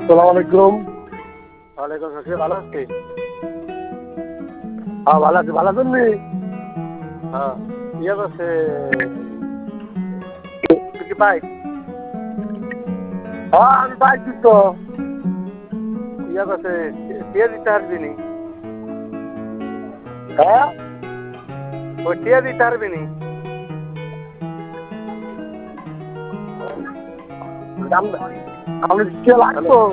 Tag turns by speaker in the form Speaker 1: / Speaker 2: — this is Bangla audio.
Speaker 1: আসসালামু আলাইকুম।
Speaker 2: ওয়ালাইকুম আসসালাম, ভালো আছি।
Speaker 1: হ্যাঁ ভালো আছি, ভালো আছেন নি?
Speaker 2: হ্যাঁ, ইয়ে করছে, তুই কি পাই?
Speaker 1: হ্যাঁ আমি পাইছি তো।
Speaker 2: ইয়ে করছে, টিয়া দিতে পারবি নি?
Speaker 1: হ্যাঁ
Speaker 2: ওই টিয়া দিতে পারবি নি?
Speaker 1: আপনি কে লাগতো?